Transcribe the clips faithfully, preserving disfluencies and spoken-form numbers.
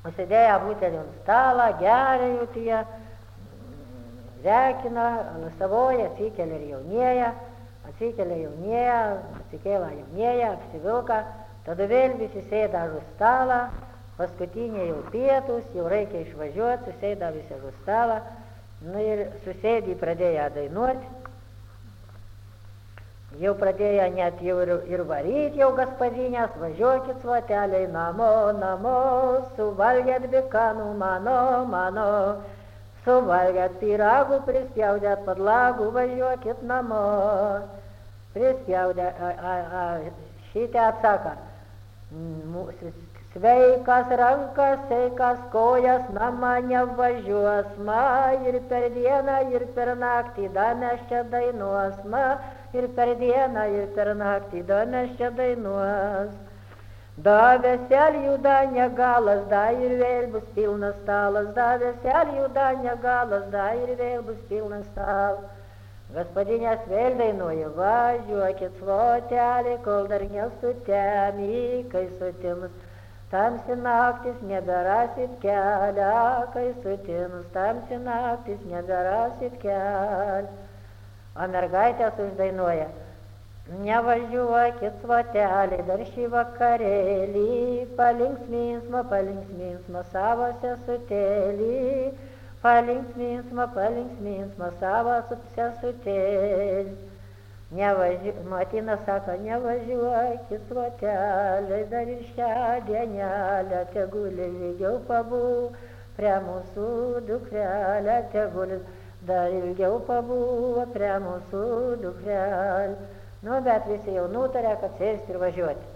Užsidėję butelį ant stalą, geria jau tie, rekina, savoje atsikelia ir jaunieja, atsikelia jaunieja, atsikėla jaunieja, apsivilka, tada vėl visi sėda už stalą, paskutinė jau pietus, jau reikia išvažiuoti, susėda visi už stalą, nu ir susėdį pradėjo dainuoti, jau pradėjo net jau ir, ir varyti jau gaspadinės, važiuokit svoteliai namo, namo, suvalgėt bikanų mano, mano, suvalgėt pyragų, prispjaudėt padlagų, važiuokit namo, prispjaudė, a, a, a, šitą atsaka, sveikas rankas, sveikas kojas, nama nevažiuos, ma, ir per dieną, ir per naktį, da mes čia dainuos, ma, ir per dieną, ir per naktį, da mes čia dainuos. Da veselių da negalas, da ir vėl bus pilnas stalas, da veselių da negalas, da ir vėl bus pilnas stalas. Gaspadinės vėl dainuoja, važiuokit svotelį, kol dar nesutemi, kai sutims tamsi naktis neberasit kelią, kai sutims tamsi naktis neberasit kelią. O mergaitės uždainuoja, nevažiuokit svotelį, dar šį vakarėlį, palinksminsma, palinksminsma savo sesutėlį, palinksminsma, palinksminsma savo sesutėlį. Nevažiu, Matina sako, nevažiuokit svotelį, dar ir šią dienelę, tegul ilgiau pabū prie mūsų dukrelę, tegul dar ilgiau pabuvo prie mūsų dukrelį. Nu, bet visi jau nutarė, kad sėsti ir važiuoti.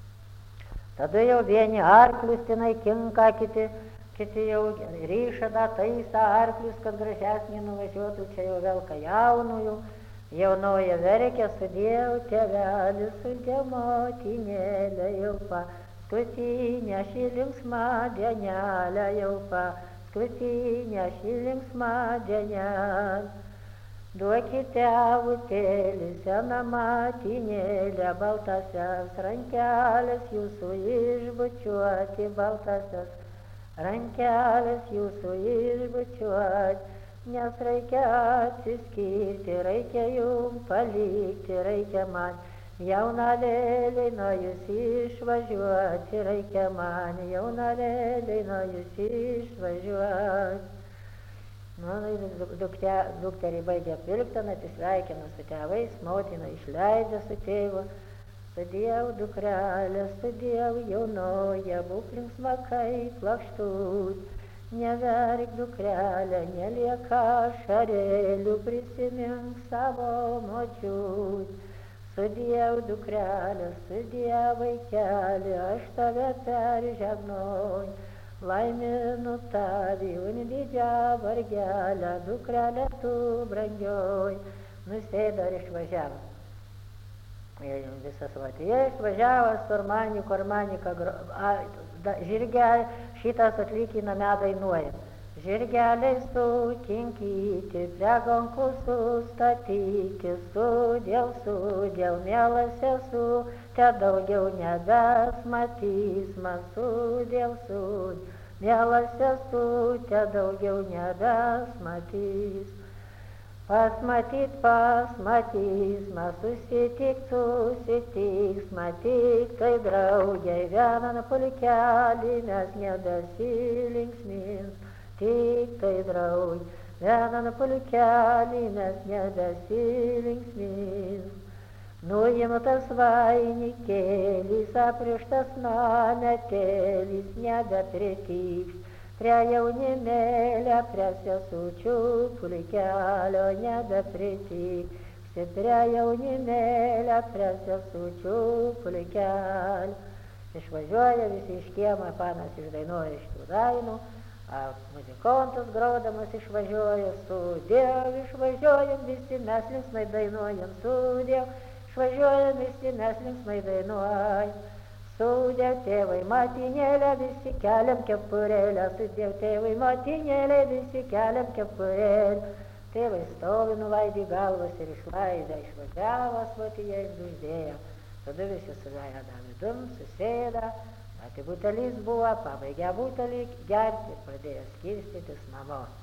Tada jau vieni arklius tenai kinka, kiti, kiti jau ryša da taisa arklius, kad gražesnį nuvažiuotų, čia jau velka jaunųjų. Jaunoja verkia, sudėjau tėvelį, sudėjau motinėlę, jau paskutinę šį linksmą dienelę, jau paskutinę šį linksmą dienelę. Duokite avutėlį, seną motinėlę, baltasias rankelės jūsų išbučiuoti, baltasias rankelės jūsų išbučiuoti. Nes reikia atsiskirti, reikia jum palikti, reikia man jaunalėlį nuo jūs išvažiuoti, reikia man jaunalėlį nuo jūs išvažiuoti. Nu, dukterį baigė pirktan, atsisveikino su tėvais, motina išleidžia su tėvu. Sudėjau dukrelę, sudėjau jaunoje, būk linksma kaip lakštut. Neverk dukrelę, nelieka šarelių, prisimink savo močiut. Sudėjau dukrelę, sudėjau vaikelį, aš tave peržegnoju. Laiminu tavį, unididžią vargelę, dukrelę tu brangioj. Nusėdo ir išvažiavo. Visas vat, jie išvažiavo su Armani, Kormanika, žirgelį, šitas atlikina medainuoja. Žirgeliai sukinkyti, prie gankų sustatyti, sudėl, sudėl, mielas esu, te daugiau nebesmatys man, sudėl, sudėl, mielas esu, te daugiau nebesmatys. Pasmatyt, pasmatys, ma susitikt, susitiks, matyk, kai draugiai vieną pulkelį mes nebesilinksmins, tik tai draugiai vieną pulkelį mes nebesilinksmins. Nuimtas vainikėlis, aprištas nametėlis, nebepritiks. Prie jaunimėlę, prie sesučių pulkelio nebepritiksti, prie jaunimėlę, prie sesučių pulkelio. Išvažiuoja visi iš kiemo, panas išdainuoja šitų dainų, muzikantas grodamas išvažiuoja, sudėl, išvažiuojam visi, mes linksmai dainuojam, sudėl, išvažiuojam visi, mes linksmai dainuojam. Sudėl tėvai matinėlę, visi keliam kepurėlę, sudėl tėvai matinėlę, visi keliam kepurėlę. Tėvai stovi, nuvaidė galvas ir išlaidė, išvažiavo, svotyje išduždėjo. Tada visi suveda vidum, susėda, Tai butelys buvo, pabaigė butelį gerti ir pradėjo skirstytis namo.